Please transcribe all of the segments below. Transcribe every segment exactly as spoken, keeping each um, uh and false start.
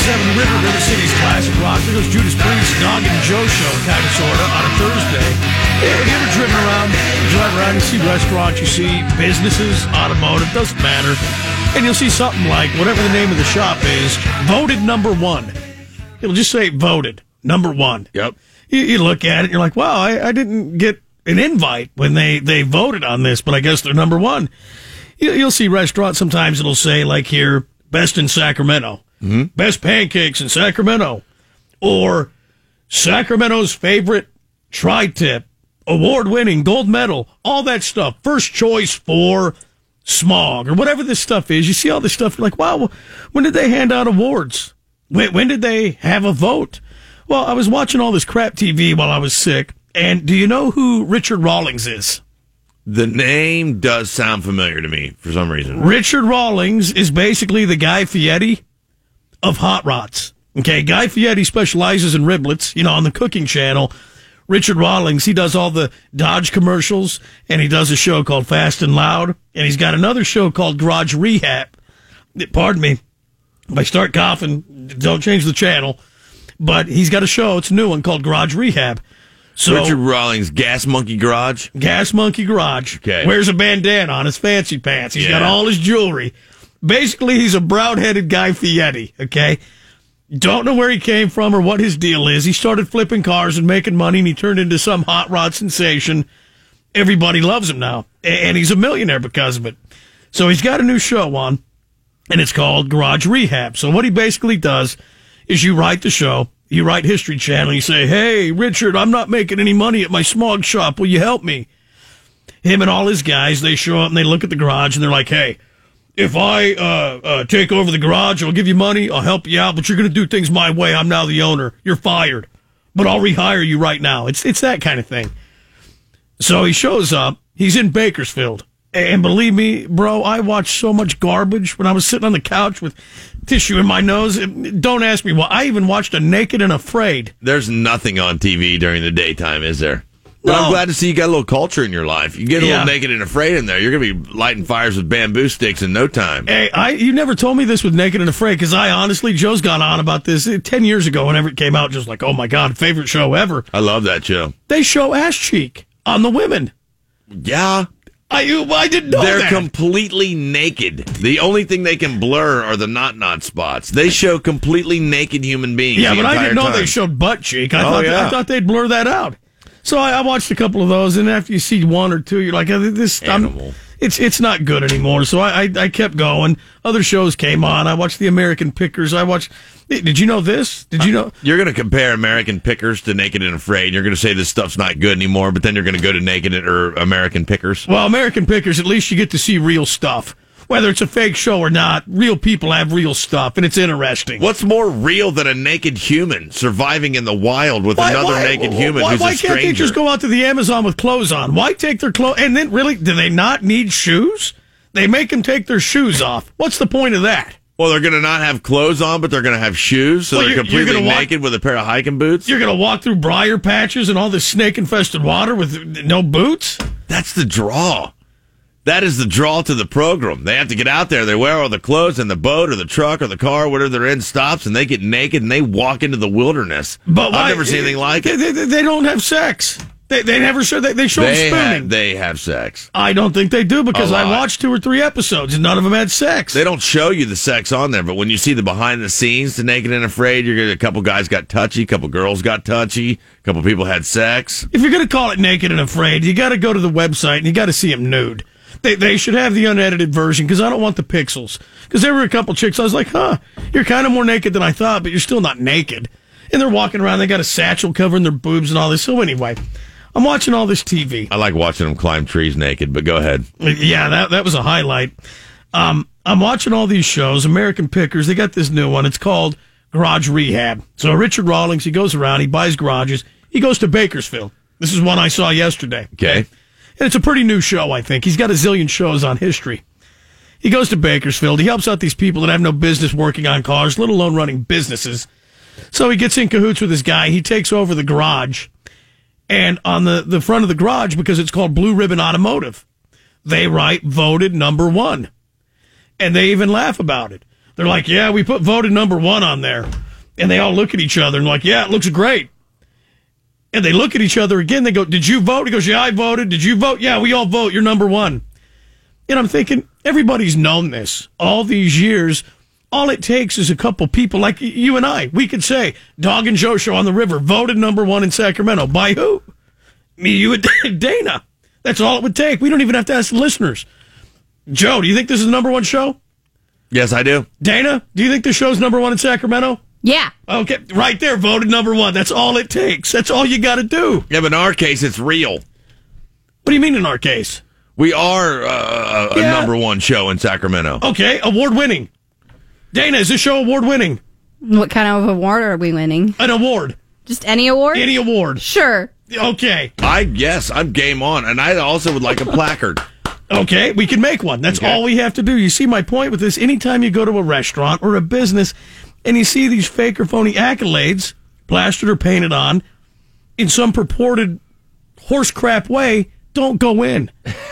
seven River, River City's classic rock. There goes Judas Priest, Dog and Joe show, kind of, sort of, on a Thursday. Yeah, have you ever driven around, you drive around, you see restaurants, you see businesses, automotive, doesn't matter. And you'll see something like, whatever the name of the shop is, voted number one. It'll just say voted number one. Yep. You, you look at it, you're like, wow, I, I didn't get an invite when they, they voted on this, but I guess they're number one. You, you'll see restaurants, sometimes it'll say, like here, best in Sacramento. Mm-hmm. Best pancakes in Sacramento. Or Sacramento's favorite tri-tip, award-winning, gold medal, all that stuff. First choice for Smog, or whatever this stuff is. You see all this stuff, you're like, wow, when did they hand out awards? When, when did they have a vote? Well, I was watching all this crap T V while I was sick, and do you know who Richard Rawlings is? The name does sound familiar to me for some reason. Richard Rawlings is basically the Guy Fieri of hot rods. Okay, Guy Fieri specializes in riblets, you know, on the cooking channel. Richard Rawlings, he does all the Dodge commercials, and he does a show called Fast and Loud, and he's got another show called Garage Rehab. Pardon me, if I start coughing, don't change the channel. But he's got a show, it's a new one, called Garage Rehab. So, Richard Rawlings, Gas Monkey Garage? Gas Monkey Garage. Okay. Wears a bandana on his fancy pants. He's yeah. got all his jewelry. Basically, he's a brown-headed Guy Fieri, okay? Don't know where he came from or what his deal is. He started flipping cars and making money, and he turned into some hot rod sensation. Everybody loves him now, and he's a millionaire because of it. So he's got a new show on, and it's called Garage Rehab. So what he basically does is you write the show, you write History Channel, you say, hey, Richard, I'm not making any money at my Smog shop. Will you help me? Him and all his guys, they show up and they look at the garage and they're like, hey, if I uh, uh, take over the garage, I'll give you money, I'll help you out, but you're going to do things my way. I'm now the owner. You're fired. But I'll rehire you right now. It's it's that kind of thing. So he shows up. He's in Bakersfield. And believe me, bro, I watched so much garbage when I was sitting on the couch with tissue in my nose. Don't ask me why. I even watched a Naked and Afraid. There's nothing on T V during the daytime, is there? But No. I'm glad to see you got a little culture in your life. You get a Yeah. little Naked and Afraid in there, you're going to be lighting fires with bamboo sticks in no time. Hey, I you never told me this with Naked and Afraid, because I honestly, Joe's gone on about this uh, ten years ago whenever it came out, just like, oh my God, favorite show ever. I love that show. They show ass cheek on the women. Yeah. I, I didn't know They're that. completely naked. The only thing they can blur are the not-not spots. They show completely naked human beings. Yeah, the but I didn't know entire they time. showed butt cheek. I, Oh, thought, yeah. I thought they'd blur that out. So I, I watched a couple of those, and after you see one or two, you're like, oh, this Animal. I'm, it's it's not good anymore. So I, I I kept going. Other shows came on. I watched The American Pickers. I watched. Did you know this? Did you know? You're going to compare American Pickers to Naked and Afraid. You're going to say this stuff's not good anymore, but then you're going to go to Naked and, or American Pickers. Well, American Pickers, at least you get to see real stuff. Whether it's a fake show or not, real people have real stuff, and it's interesting. What's more real than a naked human surviving in the wild with Why- another why- naked human why, who's why a stranger? can't they just go out to the Amazon with clothes on? Why take their clothes? And then, really, do they not need shoes? They make them take their shoes off. What's the point of that? Well, they're going to not have clothes on, but they're going to have shoes, so Well, they're you're- you're completely gonna walk- naked with a pair of hiking boots. You're going to walk through briar patches and all this snake-infested water with no boots? That's the draw. That is the draw to the program. They have to get out there. They wear all the clothes, and the boat or the truck or the car, whatever they're in, stops, and they get naked, and they walk into the wilderness. But why- I've never seen anything like they, it. They, they, they don't have sex. They, they never show. They, they show They them have, spooning. they have sex. I don't think they do, because A I lot. watched two or three episodes, and none of them had sex. They don't show you the sex on there, but when you see the behind the scenes to Naked and Afraid, you're gonna, a couple guys got touchy, a couple girls got touchy, a couple people had sex. If you're going to call it Naked and Afraid, you got to go to the website, and you got to see them nude. They they should have the unedited version, because I don't want the pixels. Because there were a couple chicks, I was like, huh, you're kind of more naked than I thought, but you're still not naked. And they're walking around, they got a satchel covering their boobs and all this. So anyway, I'm watching all this T V. I like watching them climb trees naked, but go ahead. Yeah, that that was a highlight. Um, I'm watching all these shows, American Pickers. They got this new one. It's called Garage Rehab. So Richard Rawlings, he goes around, he buys garages. He goes to Bakersfield. This is one I saw yesterday. Okay. And it's a pretty new show, I think. He's got a zillion shows on history. He goes to Bakersfield. He helps out these people that have no business working on cars, let alone running businesses. So he gets in cahoots with this guy. He takes over the garage. And on the, the front of the garage, because it's called Blue Ribbon Automotive, they write voted number one. And they even laugh about it. They're like, yeah, we put voted number one on there. And they all look at each other and like, yeah, it looks great. And they look at each other again. They go, did you vote? He goes, yeah, I voted. Did you vote? Yeah, we all vote. You're number one. And I'm thinking, everybody's known this all these years. All it takes is a couple people like you and I. We could say, Dog and Joe Show on the River voted number one in Sacramento. By who? Me, you, and Dana. That's all it would take. We don't even have to ask the listeners. Joe, do you think this is the number one show? Yes, I do. Dana, do you think this show's number one in Sacramento? Yeah. Okay, right there, voted number one. That's all it takes. That's all you got to do. Yeah, but in our case, it's real. What do you mean in our case? We are uh, a Yeah. number one show in Sacramento. Okay, award-winning. Dana, is this show award-winning? What kind of award are we winning? An award. Just any award? Any award. Sure. Okay. I yes, I'm game on, and I also would like a placard. Okay, we can make one. That's Okay. all we have to do. You see my point with this? Anytime you go to a restaurant or a business and you see these fake or phony accolades plastered or painted on in some purported horse crap way, don't go in.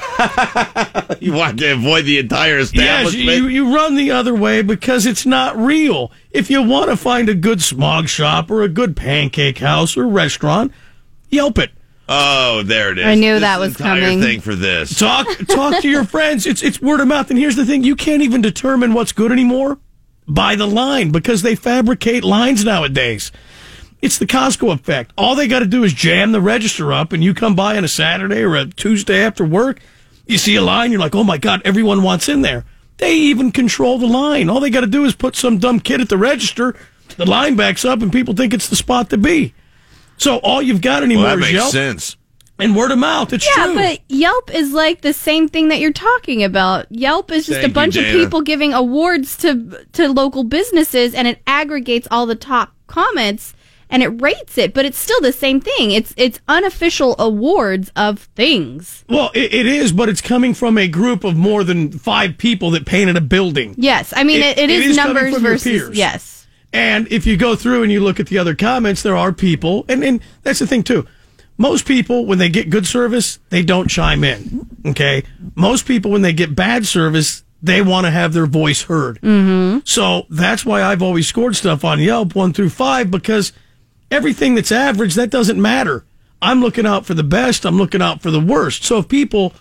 You want to avoid the entire Yes, establishment? you, you run the other way because it's not real. If you want to find a good smog shop or a good pancake house or restaurant, Yelp it. Oh, there it is. I knew This that was entire coming. thing for this. Talk talk to your friends. It's it's word of mouth. And here's the thing: you can't even determine what's good anymore by the line because they fabricate lines nowadays. It's the Costco effect. All they got to do is jam the register up, and you come by on a Saturday or a Tuesday after work. You see a line, you're like, oh my God, everyone wants in there. They even control the line. All they got to do is put some dumb kid at the register. The line backs up, and people think it's the spot to be. So all you've got anymore Well, that is makes Yelp sense. and word of mouth. It's Yeah, true. but Yelp is like the same thing that you're talking about. Yelp is just Thank a bunch you, of Dana. people giving awards to to local businesses, and it aggregates all the top comments and it rates it. But it's still the same thing. It's it's unofficial awards of things. Well, it, it is, but it's coming from a group of more than five people that painted a building. Yes, I mean It- it, it it is, is coming numbers from your versus peers. yes. And if you go through and you look at the other comments, there are people, and, and that's the thing too. Most people, when they get good service, they don't chime in. Okay? Most people, when they get bad service, they want to have their voice heard. Mm-hmm. So that's why I've always scored stuff on Yelp one through five, because everything that's average, that doesn't matter. I'm looking out for the best. I'm looking out for the worst. So if people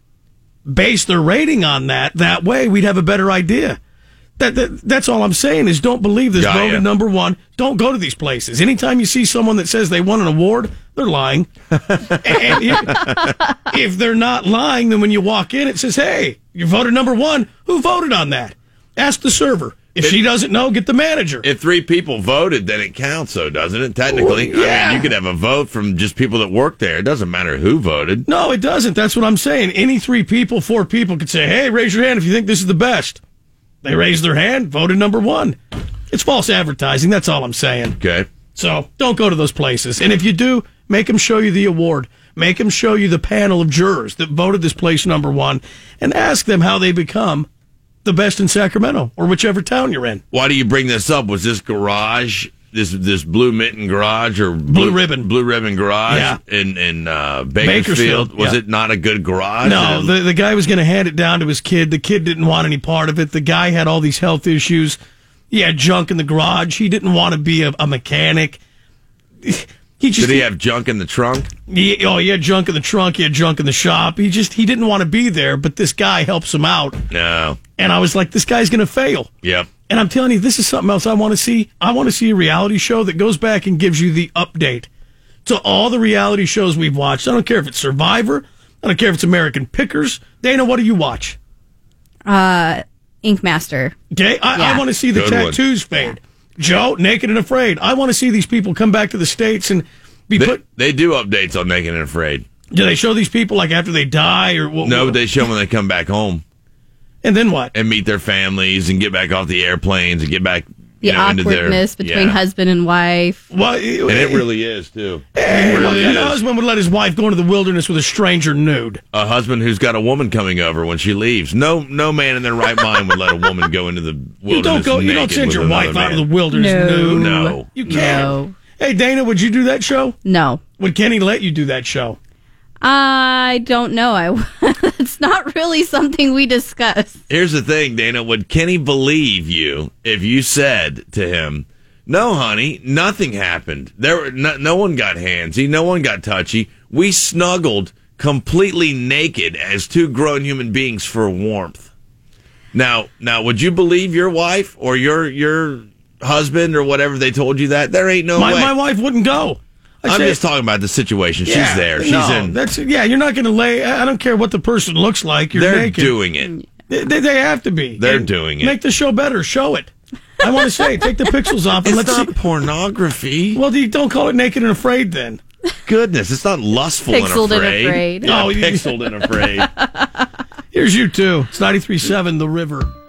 base their rating on that, that way, we'd have a better idea. That, that That's all I'm saying is don't believe this Yeah, voted yeah. number one. Don't go to these places. Anytime you see someone that says they won an award, they're lying. And if, if they're not lying, then when you walk in, it says, hey, you voted number one. Who voted on that? Ask the server. If she doesn't know, get the manager. If three people voted, then it counts, though, doesn't it? Technically. Well, yeah. I mean, you could have a vote from just people that work there. It doesn't matter who voted. No, it doesn't. That's what I'm saying. Any three people, four people could say, hey, raise your hand if you think this is the best. They raised their hand, voted number one. It's false advertising. That's all I'm saying. Okay. So don't go to those places. And if you do, make them show you the award. Make them show you the panel of jurors that voted this place number one and ask them how they become the best in Sacramento or whichever town you're in. Why do you bring this up? Was this garage, this this Blue Mitten garage or Blue, Ribbon. Blue Ribbon garage Yeah. in, in uh, Bakersfield? Bakersfield, Was yeah. it not a good garage? No, Did it- the, the guy was going to hand it down to his kid. The kid didn't want any part of it. The guy had all these health issues. He had junk in the garage. He didn't want to be a, a mechanic. He just Did he have junk in the trunk? He, oh, he had junk in the trunk. He had junk in the shop. He just he didn't want to be there, but this guy helps him out. No. And I was like, this guy's going to fail. Yep. And I'm telling you, this is something else I want to see. I want to see a reality show that goes back and gives you the update to all the reality shows we've watched. I don't care if it's Survivor. I don't care if it's American Pickers. Dana, what do you watch? Uh, Ink Master. Okay, I, Yeah. I want to see the Good one. tattoos fade. Joe, Naked and Afraid. I want to see these people come back to the States and be They, put. they do updates on Naked and Afraid. Do they show these people like after they die or what? No, but they show when they come back home And then what? and meet their families and get back off the airplanes and get back The you know, into their- awkwardness between yeah. husband and wife. Well, And it really is, too. It really a is. husband would let his wife go into the wilderness with a stranger nude. A husband who's got a woman coming over when she leaves. No no man in their right mind would let a woman go into the wilderness You don't go. You don't naked send with your another wife out of man. the wilderness No. nude. No. You can't. No. Hey, Dana, would you do that show? No. Would Kenny let you do that show? I don't know. I it's not really something we discuss. Here's the thing, Dana. Would Kenny believe you if you said to him, "No, honey, nothing happened. There, no, no one got handsy. No one got touchy. We snuggled completely naked as two grown human beings for warmth." Now, now, would you believe your wife or your your husband or whatever they told you that? There ain't no My, way. my wife wouldn't go. I'd I'm say, just talking about the situation. yeah, She's there. She's no, in. That's yeah. You're not going to lay. I don't care what the person looks like. You're They're naked. doing it. They, they, they have to be. They're And doing it. Make the show better. Show it. I want to say, take the pixels off and It's let's not see. pornography. Well, you don't call it Naked and Afraid then. Goodness, it's not lustful Pixeled and and afraid. afraid. Yeah, Oh, you- pixeled and afraid. Here's you two. It's ninety-three point seven The River.